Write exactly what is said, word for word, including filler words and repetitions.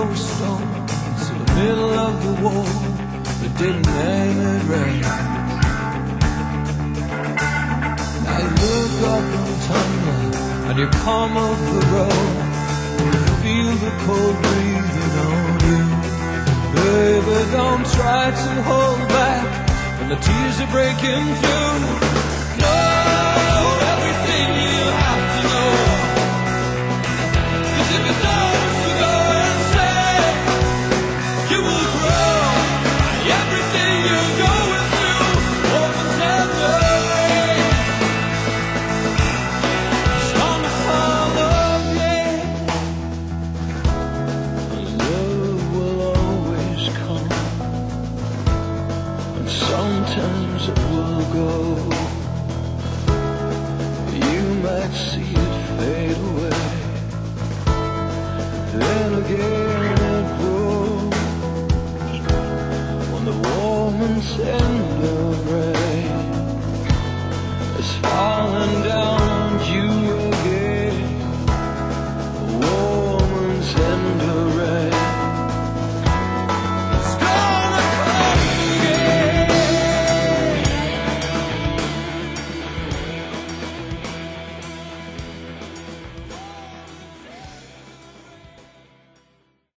throw stones in the middle of the war, but didn't aim it right. Now you look up and tumble, and you come up the road, and you feel the cold breathing on you. Baby, don't try to hold back, and the tears are breaking through. Know everything you have to know, 'cause if you don't, you go and say you will grow. Everything you're going through, woman's never it's gonna follow you. Love will always come, and sometimes it will go. You might see it fade away, then again it grows. When the warm and tender